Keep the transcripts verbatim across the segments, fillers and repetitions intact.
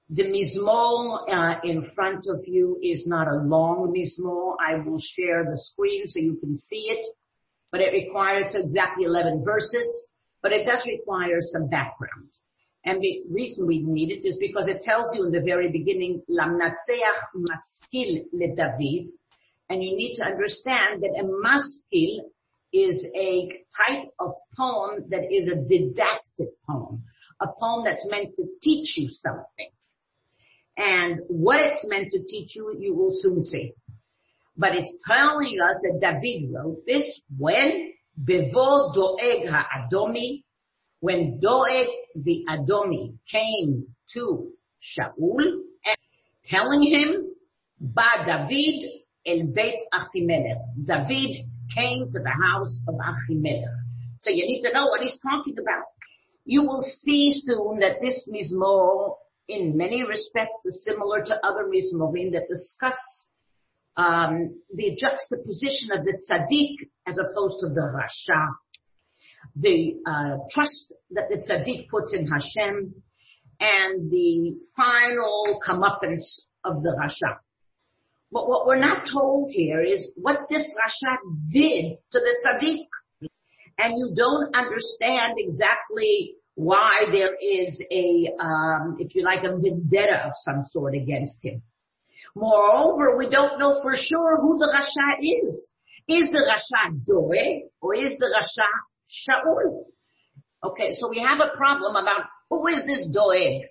The mizmor uh, in front of you is not a long mizmor. I will share the screen so you can see it, but it requires exactly eleven verses, but it does require some background. And the reason we need it is because it tells you in the very beginning, Lamnatseach maskil le David, and you need to understand that a maskil is a type of poem that is a didactic poem, a poem that's meant to teach you something. And what it's meant to teach you, you will soon see. But it's telling us that David wrote this when Bevo Doeg HaAdomi, when Doeg the Adomi came to Shaul, and telling him, Ba David el Beit Achimelech. David came to the house of Achimelech. So you need to know what he's talking about. You will see soon that this mizmor, in many respects, is similar to other mizmorim that discuss um, the juxtaposition of the tzaddik as opposed to the rasha, the uh, trust that the tzaddik puts in Hashem, and the final comeuppance of the rasha. But what we're not told here is what this rasha did to the tzaddik, and you don't understand exactly why there is a, um, if you like, a vendetta of some sort against him. Moreover, we don't know for sure who the rasha is. Is the rasha Doeg or is the rasha Shaul? Okay, so we have a problem about who is this Doeg.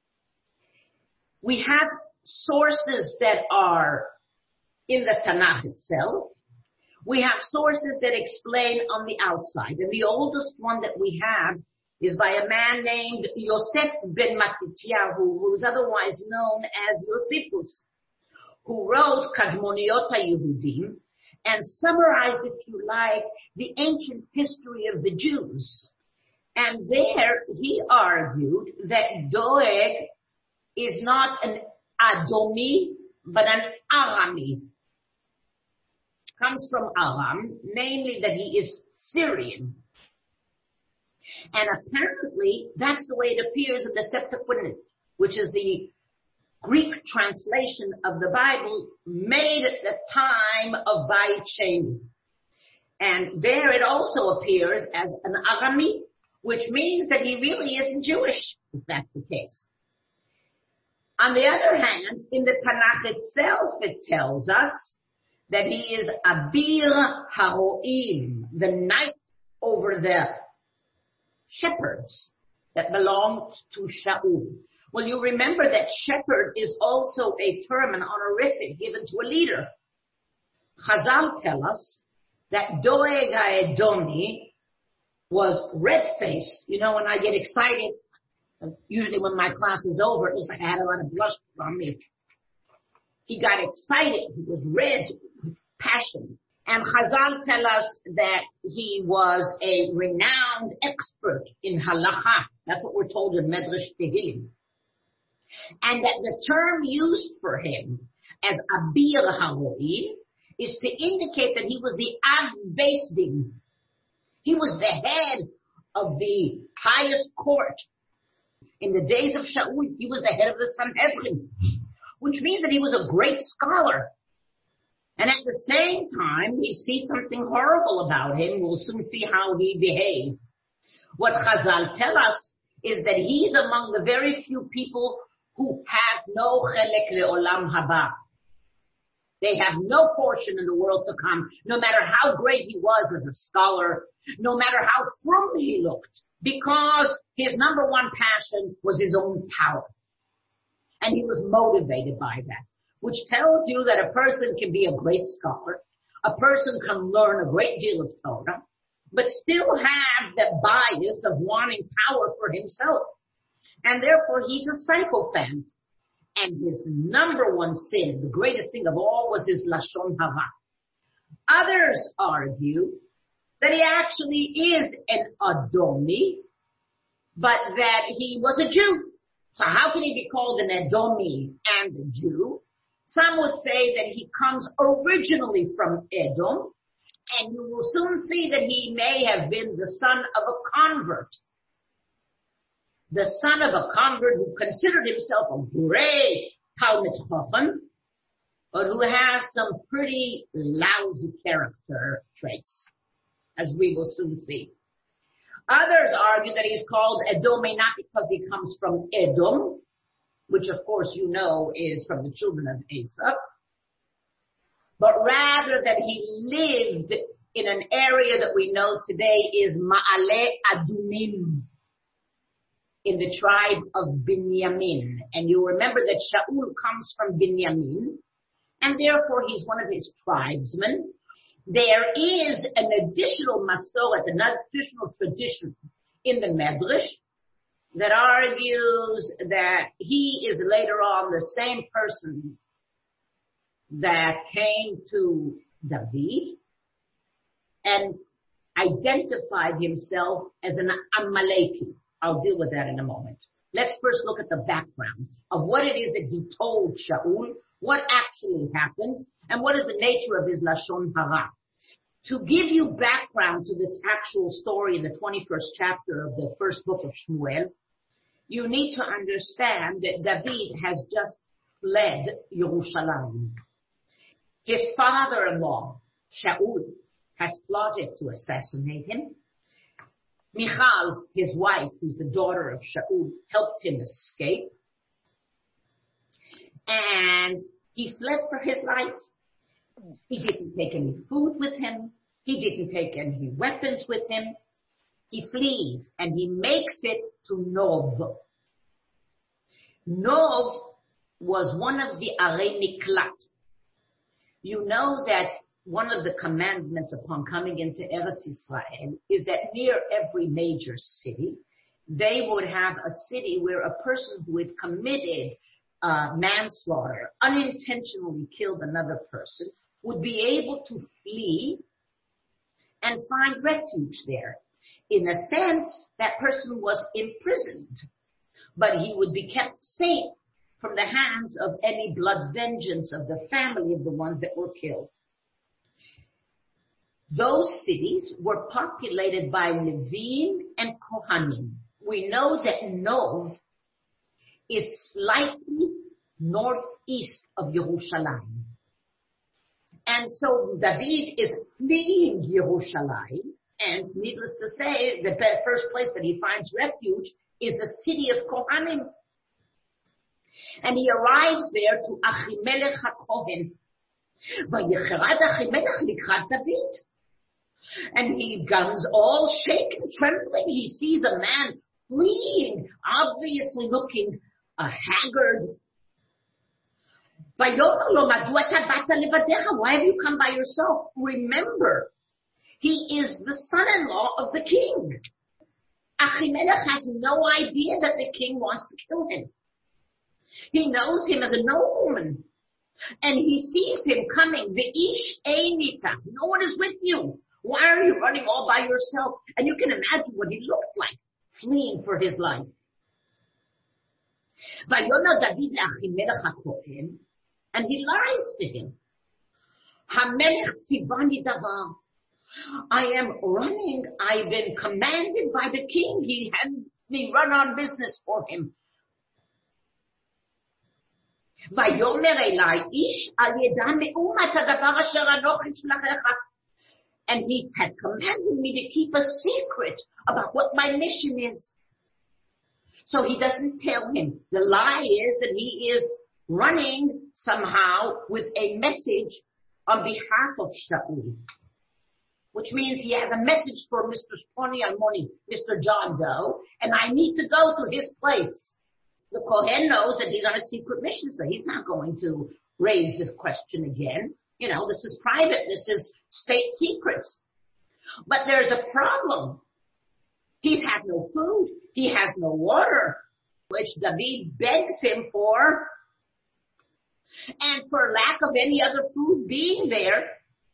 We have sources that are in the Tanakh itself. We have sources that explain on the outside. And the oldest one that we have is by a man named Yosef ben Matityahu, who is otherwise known as Josephus, who wrote Kadmoniot HaYehudim and summarized, if you like, the ancient history of the Jews. And there he argued that Doeg is not an Adomi, but an Arami. Comes from Aram, namely that he is Syrian. And apparently, that's the way it appears in the Septuagint, which is the Greek translation of the Bible made at the time of Beit Sheni. And there it also appears as an Arami, which means that he really isn't Jewish, if that's the case. On the other hand, in the Tanakh itself, it tells us that he is Abir Haroim, the knight over the shepherds that belonged to Shaul. Well, you remember that shepherd is also a term, an honorific given to a leader. Chazal tell us that Doeg HaEdomi was red-faced. You know, when I get excited, usually when my class is over, it looks like I had a lot of blush on me. He got excited. He was red with passion. And Chazal tell us that he was a renowned expert in halacha. That's what we're told in Medrash Tehillim. And that the term used for him as Abir HaRo'i is to indicate that he was the Av Beis Din. He was the head of the highest court. In the days of Shaul, he was the head of the Sanhedrin, which means that he was a great scholar. And at the same time, we see something horrible about him. We'll soon see how he behaved. What Chazal tell us is that he's among the very few people who have no chelek le'olam haba. They have no portion in the world to come, no matter how great he was as a scholar, no matter how frum he looked, because his number one passion was his own power. And he was motivated by that, which tells you that a person can be a great scholar, a person can learn a great deal of Torah, but still have the bias of wanting power for himself. And therefore, he's a psychopath. And his number one sin, the greatest thing of all, was his Lashon Hara. Others argue that he actually is an Adomi, but that he was a Jew. So how can he be called an Edomi and a Jew? Some would say that he comes originally from Edom, and you will soon see that he may have been the son of a convert. the son of a convert who considered himself a great Talmid Chacham, but who has some pretty lousy character traits, as we will soon see. Others argue that he's called Edomi not because he comes from Edom, which of course you know is from the children of Esau, but rather that he lived in an area that we know today is Ma'ale Adumim, in the tribe of Binyamin. And you remember that Shaul comes from Binyamin, and therefore he's one of his tribesmen. There is an additional mastoret, an additional tradition in the Medrash that argues that he is later on the same person that came to David and identified himself as an Amaleki. I'll deal with that in a moment. Let's first look at the background of what it is that he told Shaul, what actually happened, and what is the nature of his Lashon Hara. To give you background to this actual story in the twenty-first chapter of the first book of Shmuel, you need to understand that David has just fled Yerushalayim. His father-in-law, Shaul, has plotted to assassinate him. Michal, his wife, who's the daughter of Shaul, helped him escape. And he fled for his life. He didn't take any food with him. He didn't take any weapons with him. He flees and he makes it to Nov. Nov was one of the Arei Miklat. You know that one of the commandments upon coming into Eretz Israel is that near every major city, they would have a city where a person who had committed uh, manslaughter, unintentionally killed another person, would be able to flee and find refuge there. In a sense, that person was imprisoned, but he would be kept safe from the hands of any blood vengeance of the family of the ones that were killed. Those cities were populated by Levim and Kohanim. We know that Nov is slightly northeast of Yerushalayim. And so David is fleeing Yerushalayim, and needless to say, the first place that he finds refuge is a city of Kohanim. And he arrives there to Achimelech HaKohen. Vayecherad Achimelech likrat David. And he comes all shaken, trembling. He sees a man fleeing, obviously looking uh, haggard. Why have you come by yourself? Remember, he is the son-in-law of the king. Achimelech has no idea that the king wants to kill him. He knows him as a nobleman. And he sees him coming. Ve'ish einita. No one is with you. Why are you running all by yourself? And you can imagine what he looked like, fleeing for his life. Vayona David le'Achimelech HaKohen, and he lies to him. Hamelech tzivani davar. I am running. I've been commanded by the king. He had me run on business for him. Vayomer elai ish al yeda me'umat hadavar asher anochi shlachecha. And he had commanded me to keep a secret about what my mission is. So he doesn't tell him. The lie is that he is running somehow with a message on behalf of Shaul, which means he has a message for Mister Sponi Almoni, Mister John Doe, and I need to go to his place. The Kohen knows that he's on a secret mission, so he's not going to raise this question again. You know, this is private. This is state secrets. But there's a problem. He's had no food. He has no water, which David begs him for. And for lack of any other food being there,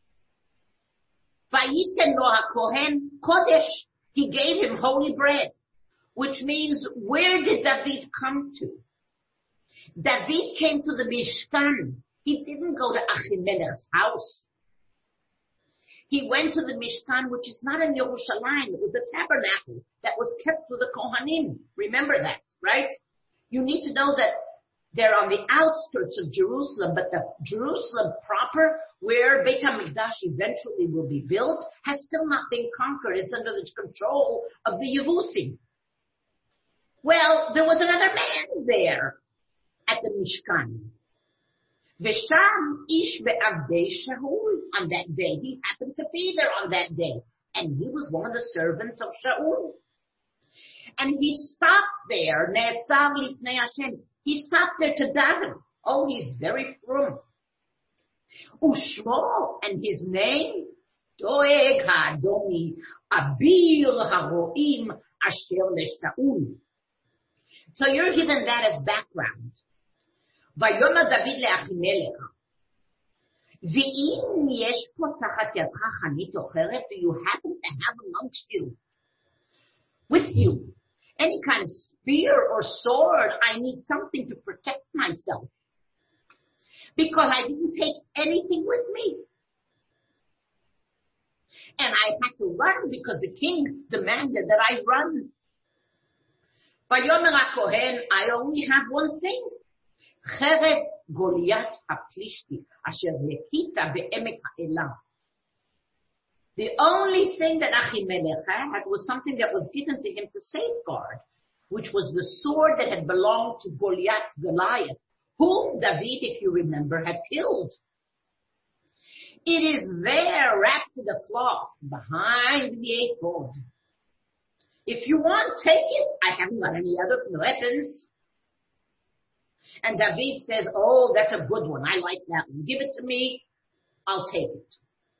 Vayiten lo HaKohen Kodesh, he gave him holy bread, which means, where did David come to? David came to the Mishkan. He didn't go to Achimelech's house. He went to the Mishkan, which is not in Yerushalayim. It was the tabernacle that was kept with the Kohanim. Remember that, right? You need to know that they're on the outskirts of Jerusalem, but the Jerusalem proper, where Beit HaMikdash eventually will be built, has still not been conquered. It's under the control of the Yevusim. Well, there was another man there at the Mishkan. Vesham ish ve'avdei Shaul. On that day, he happened to be there on that day, and he was one of the servants of Shaul. And he stopped there, ne'etzav lifnei Hashem. He stopped there to daven. Oh, he's very frum. Ushmo, and his name, Doeg ha'Adoni, Abir ha'roim asher leShaul. So you're given that as background. Vayomer David le'Achimelech. Ve'im yesh po tachat yadcha chanit ocheret, do you happen to have amongst you, with you, any kind of spear or sword? I need something to protect myself, because I didn't take anything with me. And I had to run because the king demanded that I run. Vayomer HaKohen, I only have one thing. Cheret Goliath HaPlishti, asher hekita be'emek ha'elah. The only thing that Achimelech had was something that was given to him to safeguard, which was the sword that had belonged to Goliath, Goliath, whom David, if you remember, had killed. It is there wrapped in a cloth behind the ephod. If you want, take it. I haven't got any other weapons. And David says, oh, that's a good one. I like that one. Give it to me. I'll take it.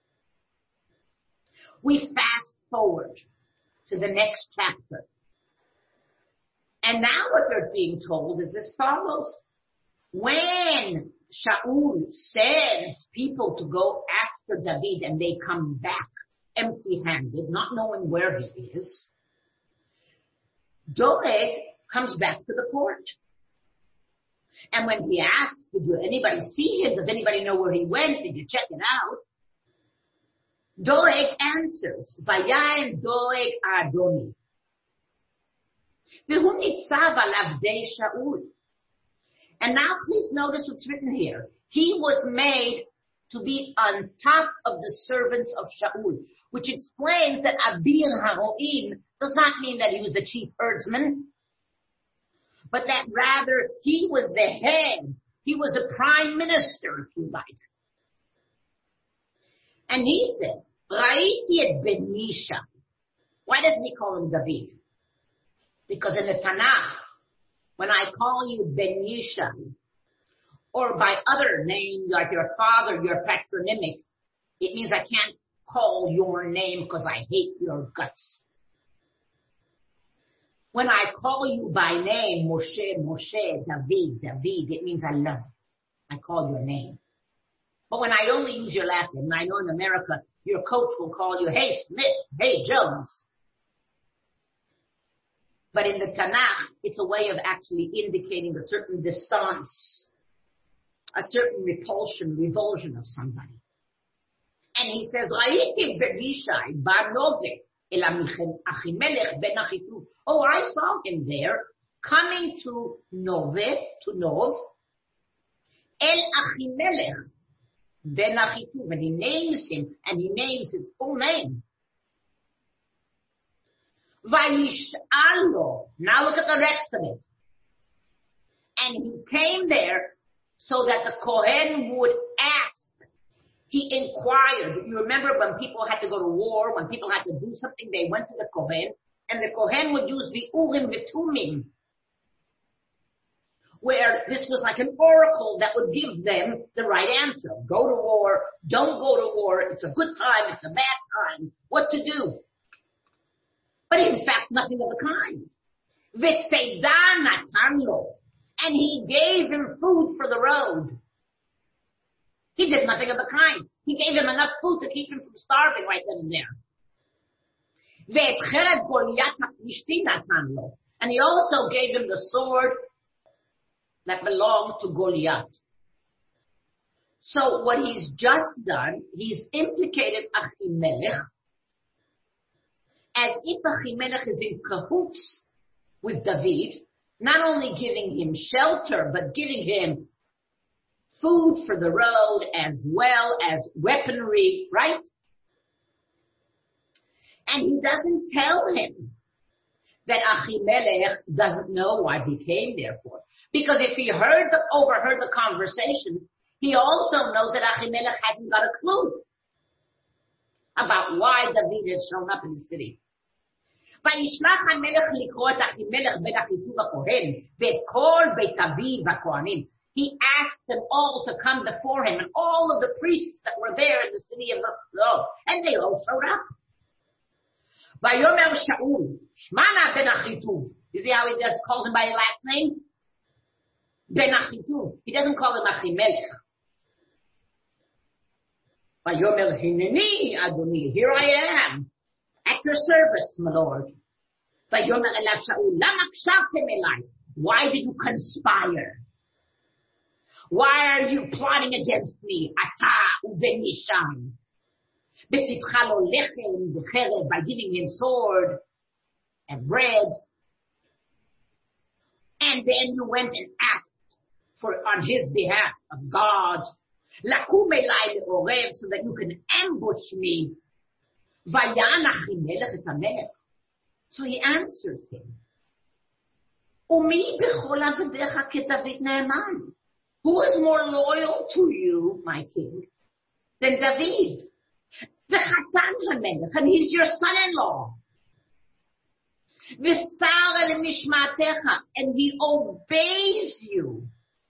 We fast forward to the next chapter. And now what they're being told is as follows. When Shaul sends people to go after David and they come back empty-handed, not knowing where he is, Doeg comes back to the court. And when he asks, did anybody see him? Does anybody know where he went? Did you check it out? Doeg answers, Vayayin Doeg Adoni. V'hu nitzav alav dei Shaul. And now please notice what's written here. He was made to be on top of the servants of Shaul, which explains that Abir Haroim does not mean that he was the chief herdsman, but that rather he was the head. He was the prime minister, if you like. And he said, Ra'iti et ben Yishai. Why doesn't he call him David? Because in the Tanakh, when I call you Ben Yishai, or by other names like your father, your patronymic, it means I can't call your name because I hate your guts. When I call you by name, Moshe, Moshe, David, David, it means I love you. I call your name. But when I only use your last name, and I know in America, your coach will call you, hey Smith, hey Jones. But in the Tanakh, it's a way of actually indicating a certain distance, a certain repulsion, revulsion of somebody. And he says, Ra'iti ben Yishai bar Nove el Achimelech ben Achituv. Oh, I saw him there coming to Nove, to Nov, el Achimelech ben Achituv. And he names him, and he names his full name. Vayish'alo. Now look at the rest of it. And he came there so that the Kohen would ask. He inquired. You remember when people had to go to war, when people had to do something, they went to the Kohen, and the Kohen would use the Urim V'Tumim, where this was like an oracle that would give them the right answer. Go to war, don't go to war, it's a good time, it's a bad time, what to do. But in fact, nothing of the kind. V'tzeidah natan lo. And he gave him food for the road. He did nothing of the kind. He gave him enough food to keep him from starving right then and there. Ve'et cheret Goliath ha'plishti natan lo. And he also gave him the sword that belonged to Goliath. So what he's just done, he's implicated Achimelech as if Achimelech is in cahoots with David, not only giving him shelter, but giving him food for the road as well as weaponry, right? And he doesn't tell him that Achimelech doesn't know what he came there for. Because if he heard the, overheard the conversation, he also knows that Achimelech hasn't got a clue about why David has shown up in the city. וישלח המלך לקרוא את אחימלך בן אחיטוב הכהן ואת כל בית אביו הכהנים. He asked them all to come before him and all of the priests that were there in the city of Lo, and they all showed up. ויאמר שאול, שמע נא בן אחיטוב. You see how he just calls him by his last name? Ben Achituv. He doesn't call him Achimelech. ויאמר הנני אדוני, here I am. At your service, my lord. ויאמר אליו שאול, למה הקשבתם אליי? Why did you conspire? Why are you plotting against me? אתה ובן ישי. בתיתך לו לחם וחרב, by giving him sword and bread. And then you went and asked for on his behalf of God. לקום אליי לעורב, so that you can ambush me. ויען אחימלך את המלך. So he answers him. ומי בכל עבדיך כדוד נאמן? Who is more loyal to you, my king, than David? וחתן המלך, and he's your son-in-law. וסר אל משמעתך, and he obeys you.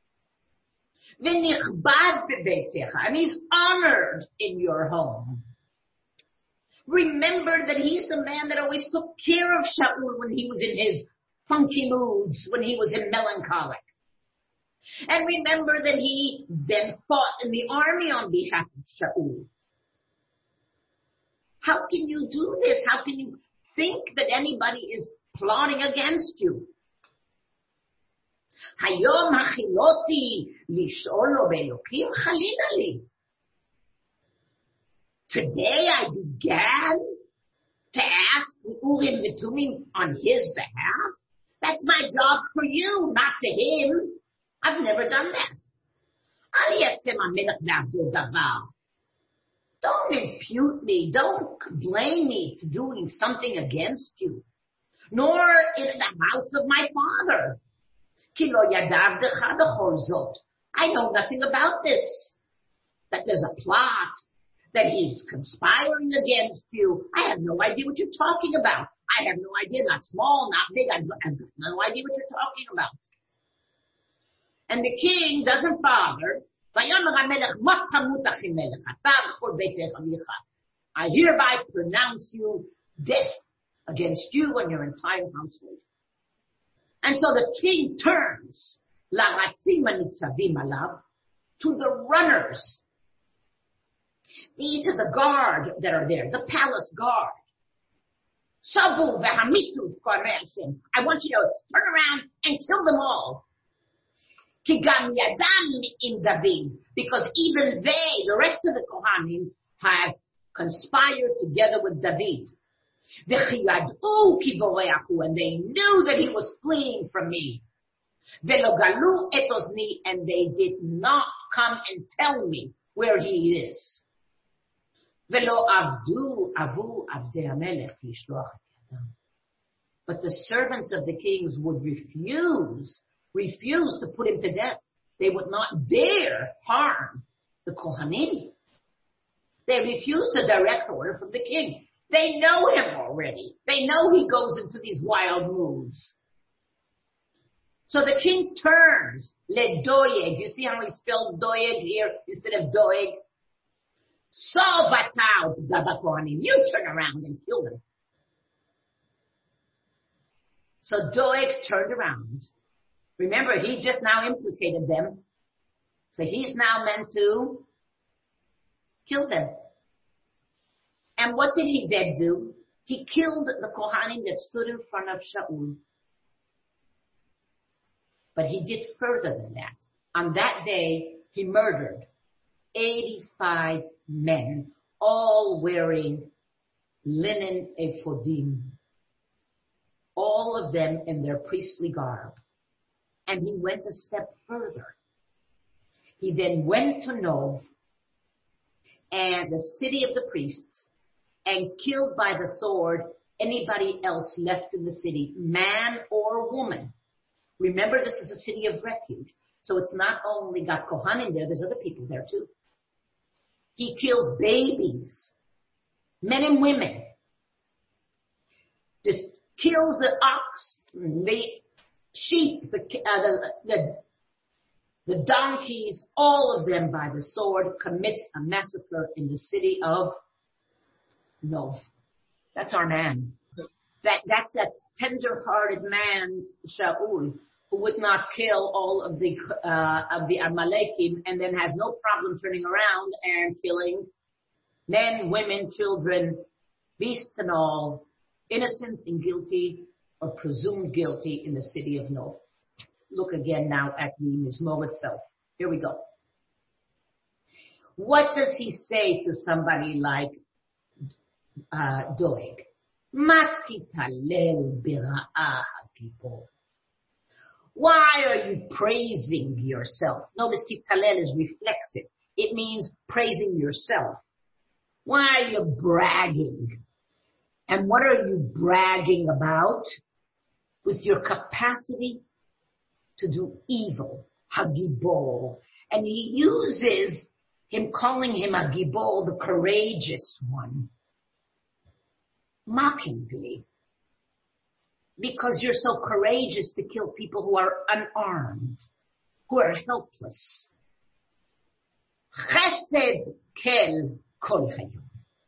ונכבד בביתך, and he's honored in your home. Remember that he's the man that always took care of Shaul when he was in his funky moods, when he was in melancholic. And remember that he then fought in the army on behalf of Shaul. How can you do this? How can you think that anybody is plotting against you? היום הכילותי לשאול לו באלוקים חלילה לי. Today I began to ask the Urim V'Tumim on his behalf. That's my job for you, not to him. I've never done that. אל יעשה המלך בעבדו דבר. Don't impute me. Don't blame me for doing something against you. Nor in the house of my father. כי לא ידע עבדך בכל זאת. I know nothing about this. That there's a plot. That he's conspiring against you. I have no idea what you're talking about. I have no idea, not small, not big. I have no idea what you're talking about. And the king doesn't bother. I hereby pronounce you death against you and your entire household. And so the king turns to the runners. These are the guard that are there, the palace guard. Savu v'hamitu k'amelsim. I want you to turn around and kill them all. Ki gam yadam im David, because even they, the rest of the Kohanim, have conspired together with David. V'chi yad'u ki boreachu, and they knew that he was fleeing from me. Ve'lo galu et ozni, and they did not come and tell me where he is. ולא עבדו עבור עבדי המלך לשלוח את ידם. But the servants of the kings would refuse, refuse to put him to death. They would not dare harm the Kohanim. They refuse to direct order from the king. They know him already. They know he goes into these wild moods. So the king turns, le doeg. You see how he spelled doeg here instead of doeg? So Vatau, you turn around and kill them. So Doeg turned around. Remember, he just now implicated them. So he's now meant to kill them. And what did he then do? He killed the Kohanim that stood in front of Shaul. But he did further than that. On that day, he murdered eighty-five men, all wearing linen ephodim, all of them in their priestly garb. And he went a step further. He then went to Nov and the city of the priests and killed by the sword anybody else left in the city, man or woman. Remember, this is a city of refuge. So it's not only got Kohanim there, there's other people there too. He kills babies, men and women. Just kills the ox, the sheep, the, uh, the, the, the donkeys, all of them by the sword, commits a massacre in the city of Nov. That's our man. That, that's that tender-hearted man, Shaul, who would not kill all of the, uh, of the Amalekim and then has no problem turning around and killing men, women, children, beasts and all, innocent and guilty or presumed guilty in the city of Nov. Look again now at the Mizmor itself. Here we go. What does he say to somebody like uh, Doeg? Matitalel bira'ah hagibor. Why are you praising yourself? Notice titalel is reflexive. It means praising yourself. Why are you bragging? And what are you bragging about? With your capacity to do evil. Hagibor. And he uses him calling him a gibor, the courageous one, mockingly. Because you're so courageous to kill people who are unarmed, who are helpless. Chesed kel kol hayom.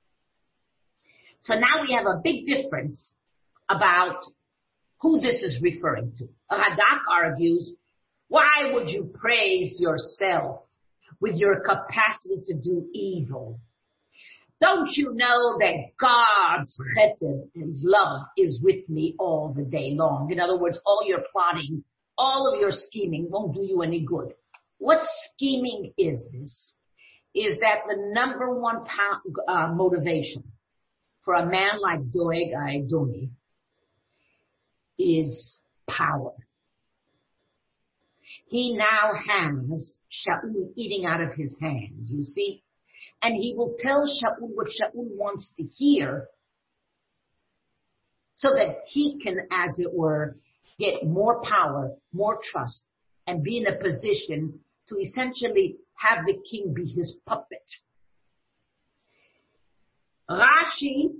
So now we have a big difference about who this is referring to. Radak argues, why would you praise yourself with your capacity to do evil? Don't you know that God's chesed and his love is with me all the day long? In other words, all your plotting, all of your scheming won't do you any good. What scheming is this? Is that the number one uh, motivation for a man like Doeg Edomi is power. He now has Shaul eating out of his hand, you see? And he will tell Shaul what Shaul wants to hear so that he can, as it were, get more power, more trust, and be in a position to essentially have the king be his puppet. Rashi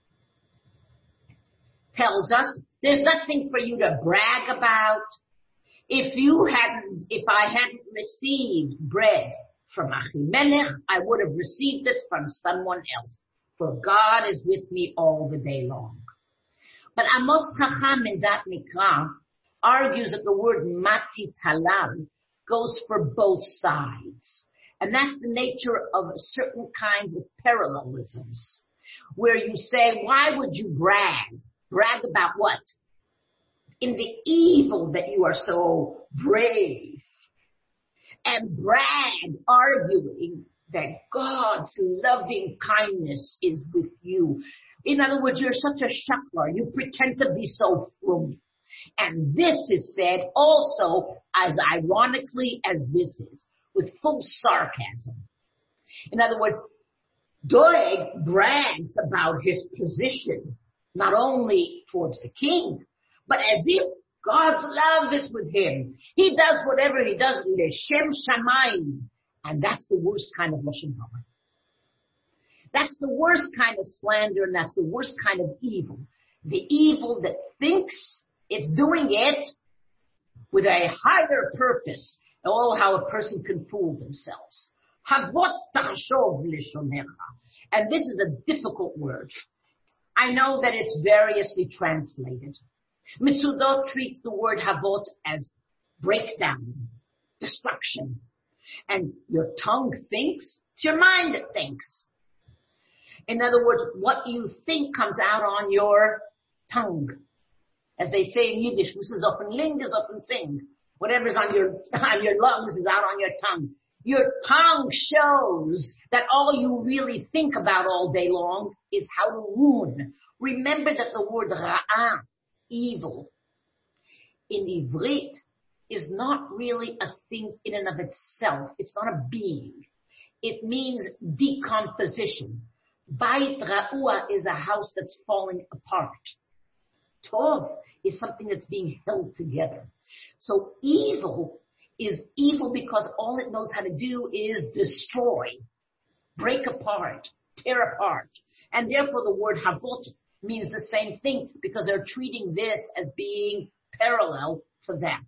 tells us there's nothing for you to brag about. If you hadn't, if I hadn't received bread from Achimelech, I would have received it from someone else. For God is with me all the day long. But Amos Chacham in that Mikra argues that the word Mati Talal goes for both sides. And that's the nature of certain kinds of parallelisms, where you say, why would you brag? Brag about what? In the evil that you are so brave. And brag, arguing that God's loving kindness is with you. In other words, you're such a shaklar. You pretend to be so frum. And this is said also as ironically as this is, with full sarcasm. In other words, Doeg brags about his position, not only towards the king, but as if God's love is with him. He does whatever he does, L'Shem Shamayim. And that's the worst kind of Lashon Hara. That's the worst kind of slander, and that's the worst kind of evil. The evil that thinks it's doing it with a higher purpose. Oh, how a person can fool themselves. Havot tachshov lishonecha. And this is a difficult word. I know that it's variously translated. Mitzudot treats the word havot as breakdown, destruction. And your tongue thinks, it's your mind that thinks. In other words, what you think comes out on your tongue. As they say in Yiddish, "Mus is offen ling, is offen sing." Whatever's on your, on your lungs is out on your tongue. Your tongue shows that all you really think about all day long is how to ruin. Remember that the word ra'ah, evil, in Ivrit is not really a thing in and of itself. It's not a being. It means decomposition. Bait ra'ua is a house that's falling apart. Tov is something that's being held together. So evil is evil because all it knows how to do is destroy, break apart, tear apart. And therefore the word havot means the same thing because they're treating this as being parallel to that.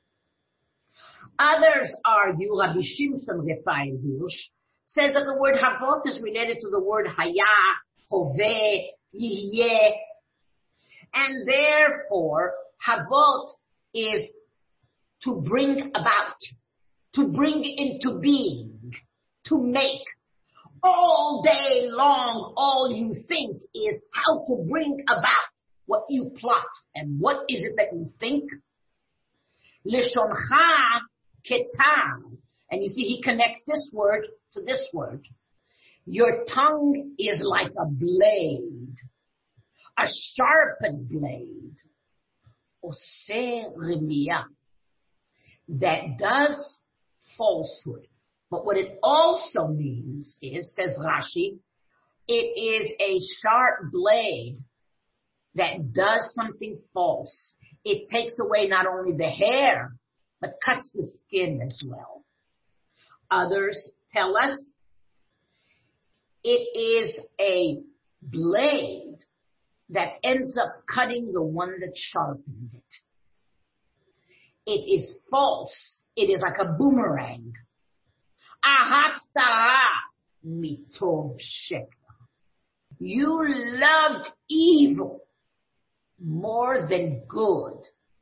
Others argue, Rabbi Shimshon Refael Hirsch says that the word havot is related to the word haya, hoveh, yihyeh, and therefore havot is to bring about, to bring into being, to make. All day long, all you think is how to bring about what you plot. And what is it that you think? Lishoncha ketam. And you see, he connects this word to this word. Your tongue is like a blade, a sharpened blade. Oseh remiyah. That does falsehood. But what it also means is, says Rashi, it is a sharp blade that does something false. It takes away not only the hair, but cuts the skin as well. Others tell us it is a blade that ends up cutting the one that sharpened it. It is false. It is like a boomerang. Ahavta mitov sheker. You loved evil more than good.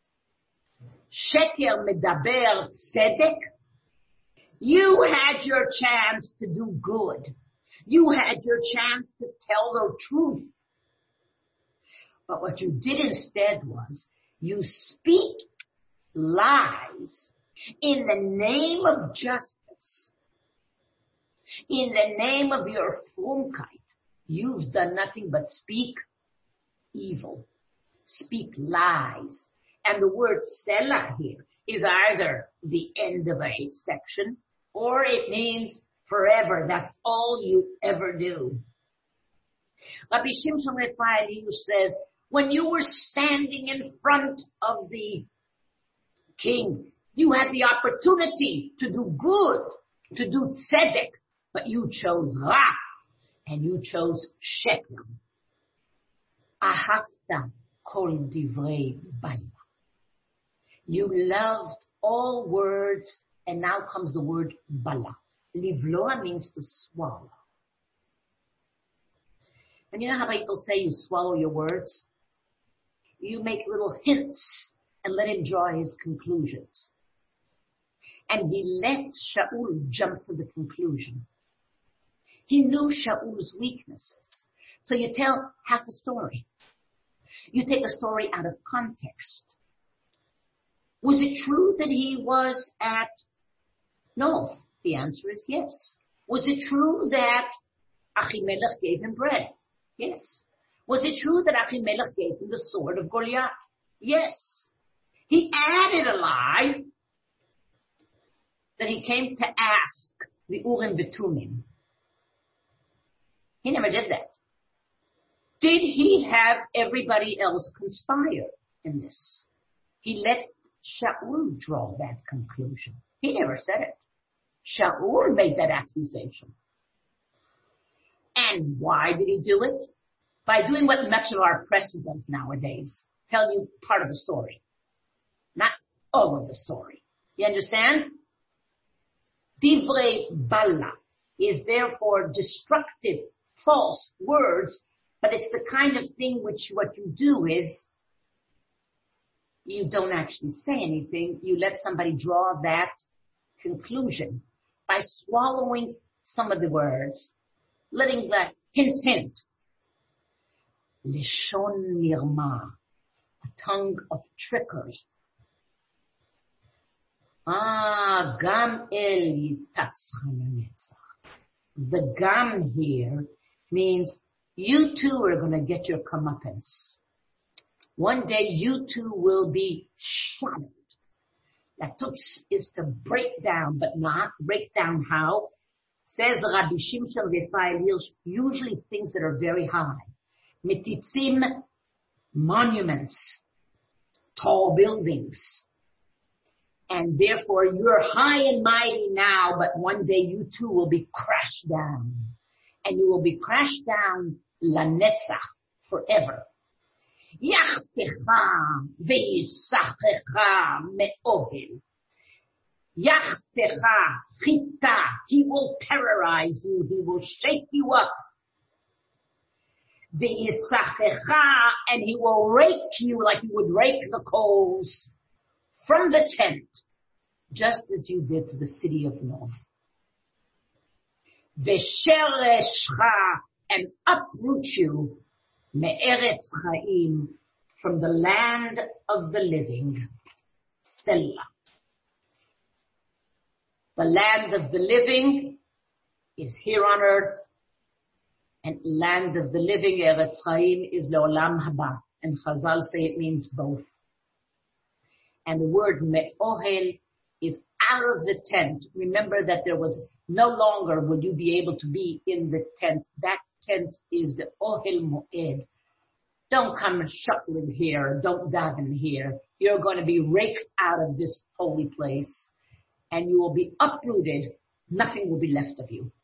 Sheker medaber tzedek. You had your chance to do good. You had your chance to tell the truth. But what you did instead was you speak lies in the name of justice. In the name of your frumkeit, you've done nothing but speak evil, speak lies. And the word selah here is either the end of a section or it means forever. That's all you ever do. Rabbi Shimshon Refael Hirsch says, when you were standing in front of the king, you had the opportunity to do good, to do tzedek, but you chose ra, and you chose sheker. Ahavta kol divrei bala. You loved all words, and now comes the word bala. Livloa means to swallow. And you know how people say you swallow your words? You make little hints and let him draw his conclusions. And he let Shaul jump to the conclusion. He knew Shaul's weaknesses. So you tell half a story. You take a story out of context. Was it true that he was at? No. The answer is yes. Was it true that Achimelech gave him bread? Yes. Was it true that Achimelech gave him the sword of Goliath? Yes. He added a lie that he came to ask the Urim V'Tumim. He never did that. Did he have everybody else conspire in this? He let Shaul draw that conclusion. He never said it. Shaul made that accusation. And why did he do it? By doing what much of our press does nowadays. Tell you part of the story. Not all of the story. You understand? Divrei bala is therefore destructive, false words, but it's the kind of thing which what you do is you don't actually say anything. You let somebody draw that conclusion by swallowing some of the words, letting that hint, hint. Lishon nirma, a tongue of trickery. Ah, gam el yitatzcha lanetzach. The gam here means you too are going to get your comeuppance. One day you too will be shattered. Latutz is to break down, but not break down how? Says Rabbi Shimshon Raphael Hirsch, usually things that are very high. Mititzim, monuments, tall buildings. And therefore you're high and mighty now, but one day you too will be crashed down. And you will be crashed down lanetzach, forever. Yachtecha v'yisachecha me'ohel. Yachtecha chita. He will terrorize you. He will shake you up. V'yisachecha, and he will rake you like you would rake the coals from the tent, just as you did to the city of Nov. V'shereshcha, and uproot you me'eretz chaim, from the land of the living. Selah. The land of the living is here on earth, and land of the living, Eretz Chaim, is le'olam haba. And Chazal say it means both. And the word me'ohel is out of the tent. Remember that there was no longer would you be able to be in the tent. That tent is the ohel moed. Don't come shuffling here. Don't daven here. You're going to be raked out of this holy place, and you will be uprooted. Nothing will be left of you.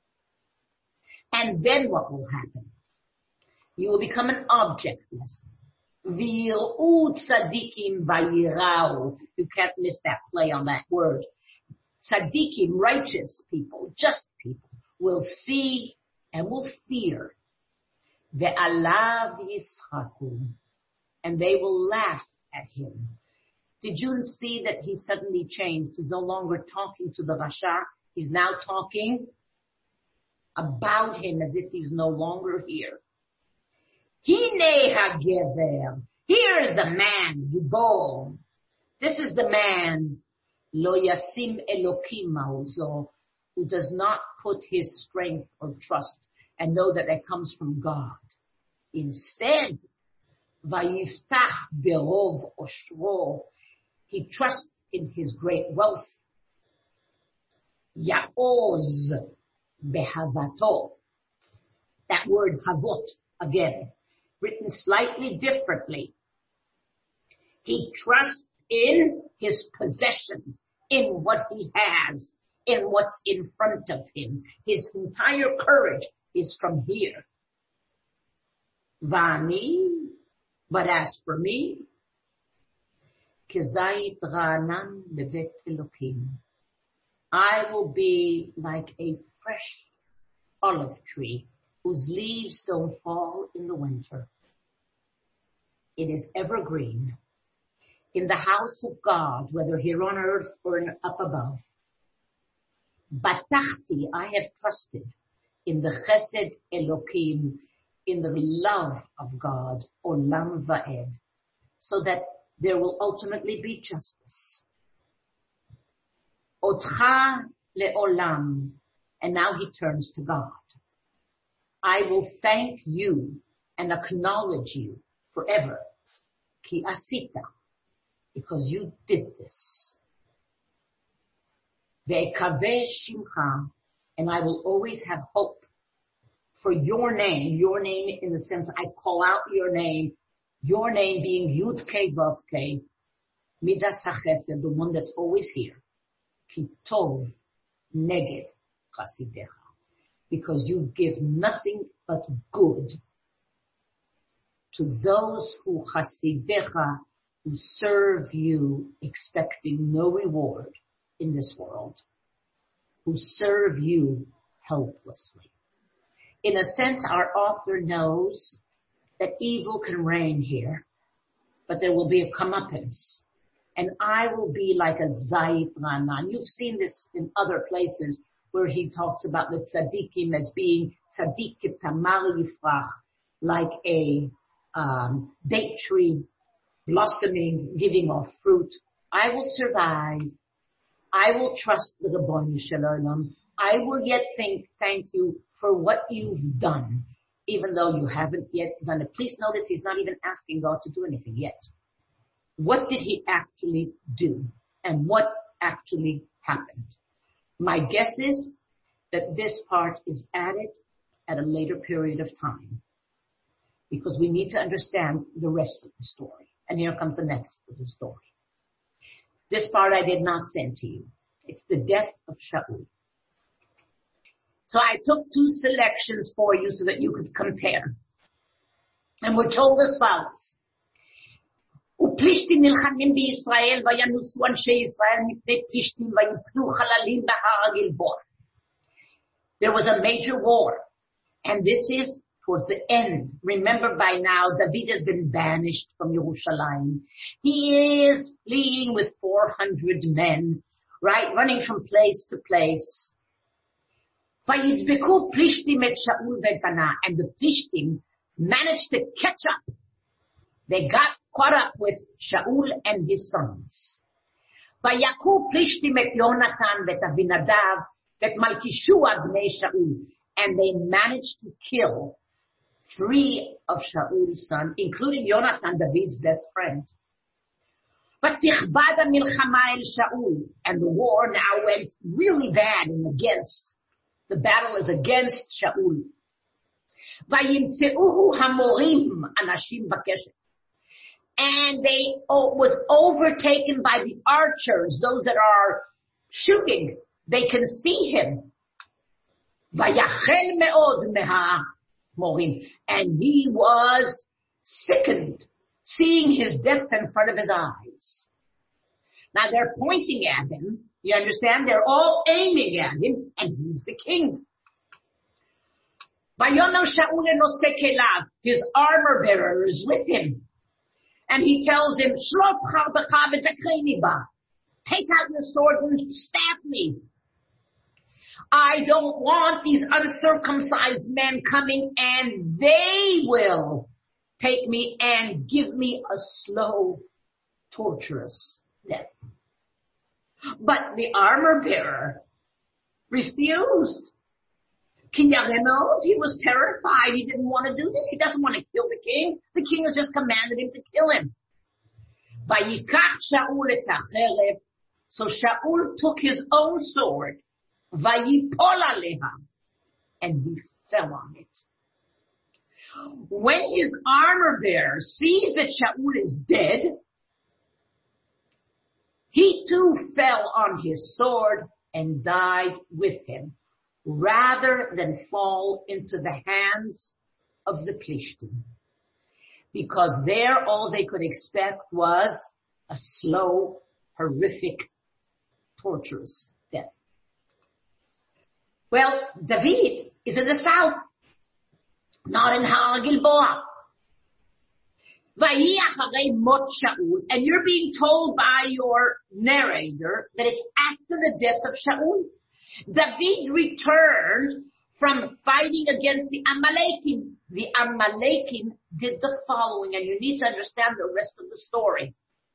And then what will happen? You will become an object lesson. V'yir'u tzadikim vayirau. You can't miss that play on that word. Tzadikim, righteous people, just people, will see and will fear. Ve'alav yischaku. And they will laugh at him. Did you see that he suddenly changed? He's no longer talking to the Rasha. He's now talking about him as if he's no longer here. Hine hagever. Here's the man, Gibor. This is the man, lo yasim elokim ma'ozo, who does not put his strength or trust and know that it comes from God. Instead, vayiftach berov oshro, he trusts in his great wealth. Ya'oz behavato. That word havot, again, written slightly differently. He trusts in his possessions, in what he has, in what's in front of him. His entire courage is from here. Vani, but as for me, kezayit ranan bevet Elokim, I will be like a fresh olive tree whose leaves don't fall in the winter. It is evergreen in the house of God, whether here on earth or in, up above. Batachti, I have trusted in the chesed Elokim, in the love of God, olam va'ed, so that there will ultimately be justice. Otcha le'olam, and now he turns to God. I will thank you and acknowledge you forever, ki asita, because you did this. Ve'kaveh shimcha, and I will always have hope for your name, your name in the sense I call out your name, your name being Yud Kei Vav Kei, Midas HaChesed, the one that's always here. Ki tov neged chasidecha, because you give nothing but good to those who chasidecha, who serve you expecting no reward in this world, who serve you helplessly. In a sense, our author knows that evil can reign here, but there will be a comeuppance. And I will be like a zayit ranan. You've seen this in other places where he talks about the tzaddikim as being tzaddik tamar yifrach, like a um, date tree blossoming, giving off fruit. I will survive I will trust the Ribono Shel Olam. I will yet think, thank you for what you've done, even though you haven't yet done it. Please notice he's not even asking God to do anything yet. What did he actually do? And what actually happened? My guess is that this part is added at a later period of time, because we need to understand the rest of the story. And here comes the next of the story. This part I did not send to you. It's the death of Shaul. So I took two selections for you so that you could compare. And we're told as follows. ופלישתים נלחמים בישראל וינוסו אנשי ישראל מפני פלישתים ויפלו חללים בהר הגלבוע. There was a major war, and this is towards the end. Remember by now, David has been banished from Yerushalayim. He is fleeing with four hundred men, right, running from place to place. וידבקו פלישתים את שאול ואת בניו, and the Plishtim managed to catch up. They got caught up with Shaul and his sons. ויכו פלישתים את יונתן ואת אבינדב ואת מלכישוע בני שאול, and they managed to kill three of Shaul's sons, including Yonatan, David's best friend. ותכבד המלחמה אל שאול, and the war now went really bad and against. The battle is against Shaul. וימצאוהו המורים אנשים בקשת. And they oh, was overtaken by the archers, those that are shooting. They can see him. ויחל מאוד מהמורים. And he was sickened, seeing his death in front of his eyes. Now they're pointing at him. You understand? They're all aiming at him, and he's the king. ויאמר שאול לנושא כליו, his armor bearer is with him. And he tells him, שלוף חרבך ותקרני בה. Take out your sword and stab me. I don't want these uncircumcised men coming, and they will take me and give me a slow, torturous death. But the armor bearer refused. King Yaremoth, he was terrified. He didn't want to do this. He doesn't want to kill the king. The king has just commanded him to kill him. Vayikach Shaul et ha'cheref. So Shaul took his own sword, vayipol aleha, and he fell on it. When his armor bearer sees that Shaul is dead, he too fell on his sword and died with him, rather than fall into the hands of the Plishtim. Because there all they could expect was a slow, horrific, torturous death. Well, David is in the south, not in Har Gilboa. And you're being told by your narrator that it's after the death of Shaul. David returned from fighting against the Amalekim. The Amalekim did the following, and you need to understand the rest of the story.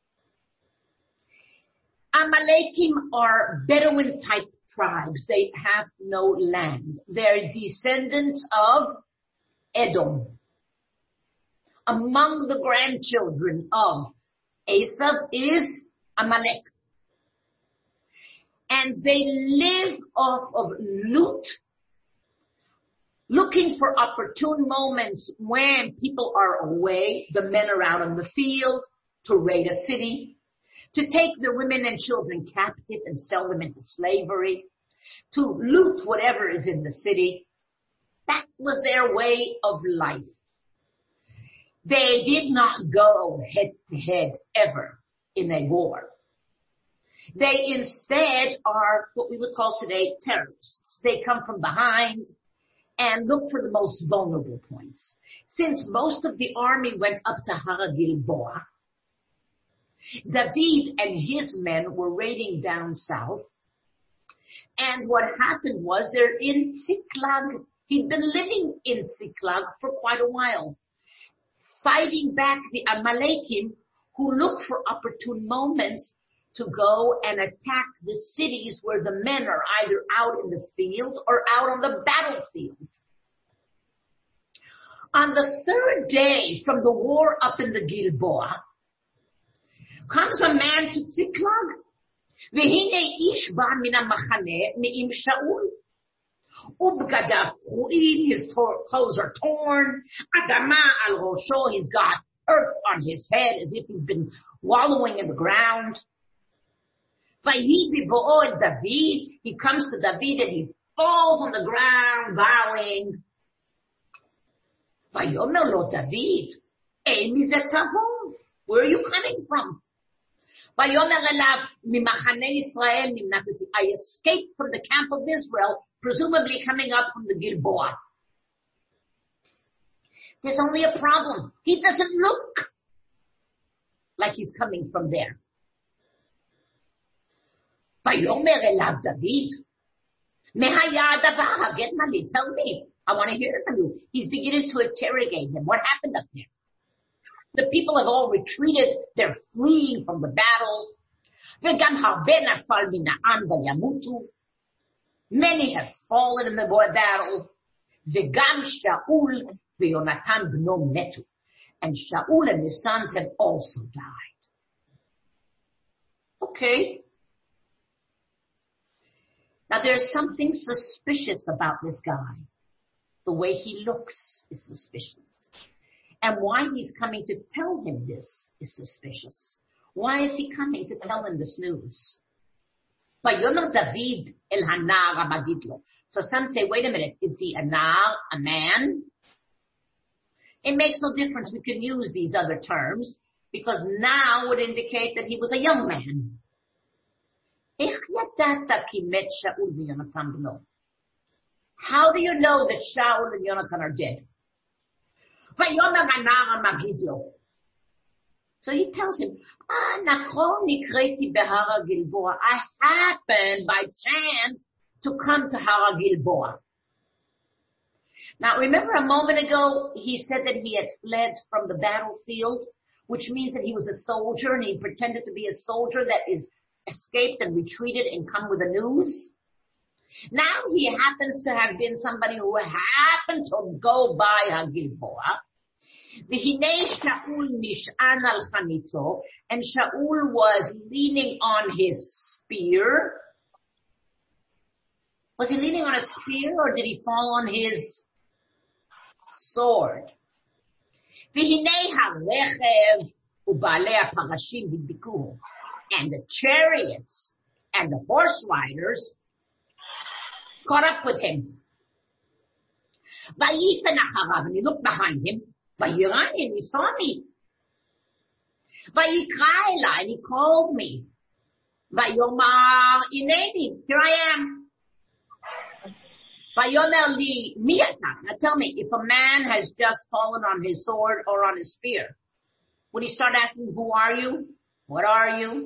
Amalekim are Bedouin type tribes. They have no land. They're descendants of Edom. Among the grandchildren of Esau is Amalek. And they live off of loot, looking for opportune moments when people are away. The men are out in the field to raid a city, to take the women and children captive and sell them into slavery, to loot whatever is in the city. That was their way of life. They did not go head to head ever in a war. They instead are what we would call today terrorists. They come from behind and look for the most vulnerable points. Since most of the army went up to Har Gilboa, David and his men were raiding down south. And what happened was they're in Ziklag. He'd been living in Ziklag for quite a while, fighting back the Amalekim who look for opportune moments to go and attack the cities where the men are either out in the field or out on the battlefield. On the third day from the war up in the Gilboa, comes a man to Ziklag. V'hine ish ba min ha'machane me'im Shaul. Ubgadav chu'in, his clothes are torn. Adama al rosho, he's got earth on his head as if he's been wallowing in the ground. Vayhi bi'bo'o el David, he comes to David and he falls on the ground bowing. Vayomer lo David, ei mizetavo, where are you coming from? Vayomer elav mimachane Yisrael nimnatati, I escaped from the camp of Israel, presumably coming up from the Gilboa. There's only a problem. He doesn't look like he's coming from there. Vayomer elav David, mehaya davar haget mali, tell me. I want to hear from you. He's beginning to interrogate him. What happened up there? The people have all retreated. They're fleeing from the battle. Many have fallen in the battle. And Shaul and his sons have also died. Okay. Now there's something suspicious about this guy. The way he looks is suspicious. And why he's coming to tell him this is suspicious. Why is he coming to tell him this news? So some say, wait a minute, is he a nar, a man? It makes no difference. We can use these other terms because now would indicate that he was a young man. How do you know that Shaul and Yonatan are dead? So he tells him, ah, I happened by chance to come to Hara Gilboa. Now remember a moment ago, he said that he had fled from the battlefield, which means that he was a soldier and he pretended to be a soldier that is escaped and retreated and come with the news. Now he happens to have been somebody who happened to go by Hagilboa. V'hinei Shaul nish'an al chanito, and Shaul was leaning on his spear. Was he leaning on a spear or did he fall on his sword? V'hinei ha'rechev u'balei ha'parashim hidbikuhu, and the chariots and the horse riders caught up with him. Vayifen acharav, and he looked behind him. Vayirani, and he saw me. Vayikra elai, and he called me. Vayomar ineni, here I am. Vayomer li miyata. Now tell me, if a man has just fallen on his sword or on his spear, would he start asking, who are you? What are you?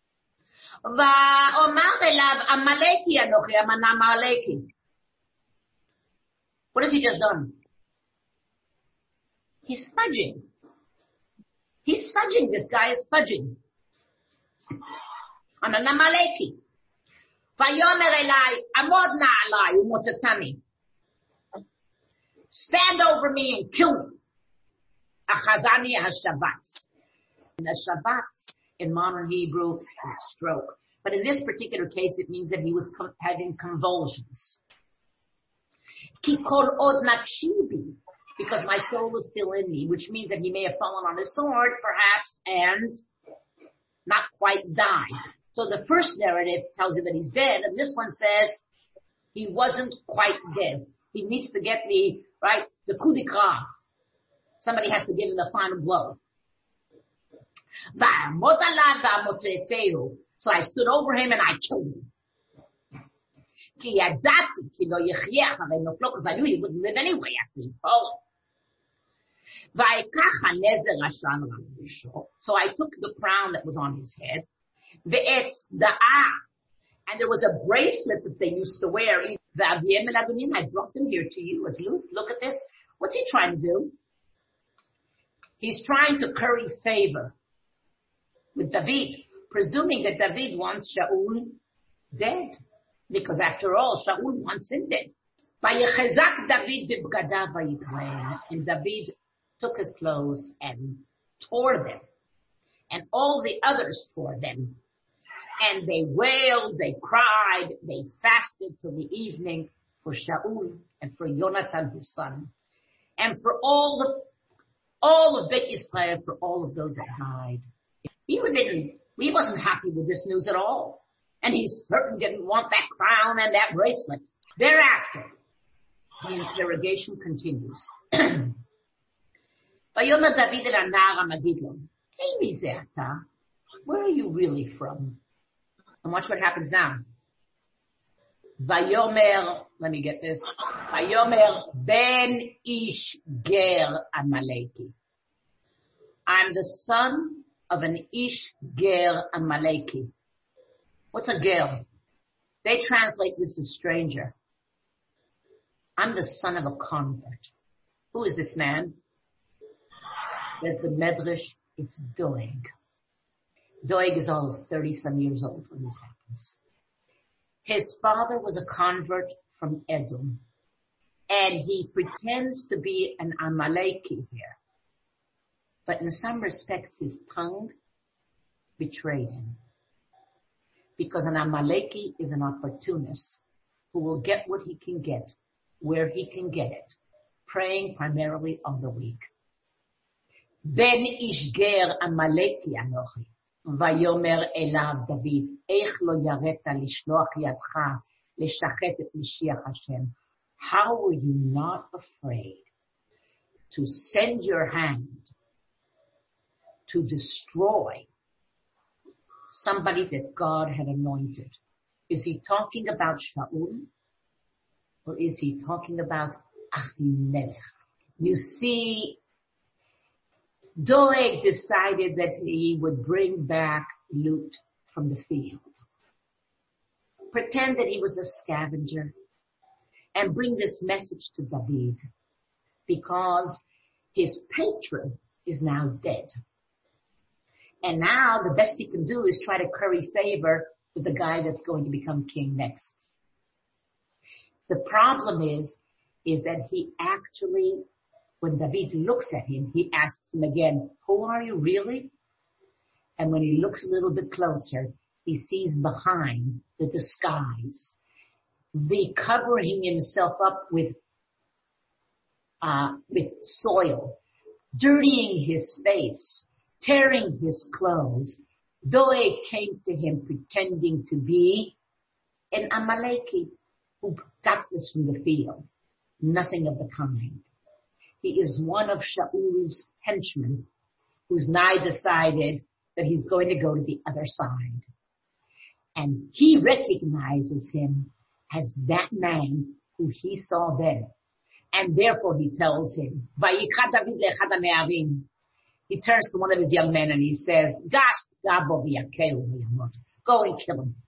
Va'omar elav amaleki anochi, I'm an Amaleki. What has he just done? He's fudging. He's fudging. This guy is fudging. I'm an Amaleki. Vayomer elai amod na'alai umotatani. Stand over me and kill me. Achazani hashavatz. And the shavatz in modern Hebrew is stroke. But in this particular case, it means that he was com- having convulsions. Ki kol od nafshi bi, because my soul was still in me, which means that he may have fallen on his sword, perhaps, and not quite died. So the first narrative tells you that he's dead, and this one says he wasn't quite dead. He needs to get the, right, the coup de grace. Somebody has to give him the final blow. So I stood over him and I killed him. Because I knew he wouldn't live anyway after he fallen. So I took the crown that was on his head, and there was a bracelet that they used to wear. I brought them here to you as loot. Look at this. What's he trying to do? He's trying to curry favor with David. presuming that David wants Shaul dead. Because after all, Shaul wants him dead. Vayechezak David bibgadav vayikrein. And David took his clothes and tore them. And all the others tore them. And they wailed, they cried, they fasted till the evening for Shaul and for Yonatan his son. And for all the, all of Beit Israel, for all of those that died. He didn't, he wasn't happy with this news at all. And he certainly didn't want that crown and that bracelet. Thereafter, the interrogation continues. Vayomer David el Anar HaMagid lo, Emi ze ata? Where are you really from? And watch what happens now. Vayomer, let me get this. Vayomer ben ish ger Amaleki. I'm the son of an ish ger Amaleki. What's a ger? They translate this as stranger. I'm the son of a convert. Who is this man? There's the Medrash. It's Doeg. Doeg is all of thirty-some years old when this happens. His father was a convert from Edom. And he pretends to be an Amaleki here. But in some respects, his tongue betrayed him. Because an Amaleki is an opportunist who will get what he can get, where he can get it, preying primarily on the weak. Ben ishger Amaleki anochi, vayomer elav David, eich lo yareta lishloach yadcha, leshachet et Mashiach Hashem. How were you not afraid to send your hand to destroy somebody that God had anointed? Is he talking about Shaul? Or is he talking about Ahimelech? You see, Doeg decided that he would bring back loot from the field. Pretend that he was a scavenger and bring this message to David because his patron is now dead. And now the best he can do is try to curry favor with the guy that's going to become king next. The problem is, is that he actually, when David looks at him, he asks him again, who are you really? And when he looks a little bit closer, he sees behind the disguise, the covering himself up with, uh, with soil, dirtying his face, tearing his clothes. Doeg came to him pretending to be an Amaleki who got this from the field. Nothing of the kind. He is one of Shaul's henchmen who's now decided that he's going to go to the other side. And he recognizes him as that man who he saw then. And therefore he tells him, Vayikra David le'echad ha'ne'arim. He turns to one of his young men and he says, Gash gabo v'yakeu v'yamot. Go and kill him.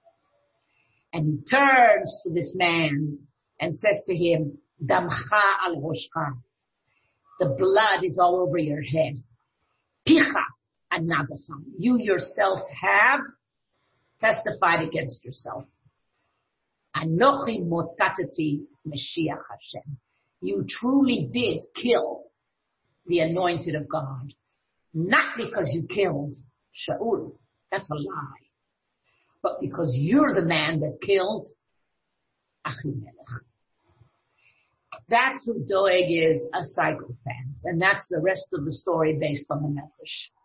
And he turns to this man and says to him, Damcha al roshcha. The blood is all over your head. Picha anadacham. You yourself have testified against yourself. Anochi motatati Mashiach Hashem. You truly did kill the anointed of God. Not because you killed Shaul. That's a lie. But because you're the man that killed Ahimelech. That's who Doeg is, a psychopath. And that's the rest of the story based on the Medrash.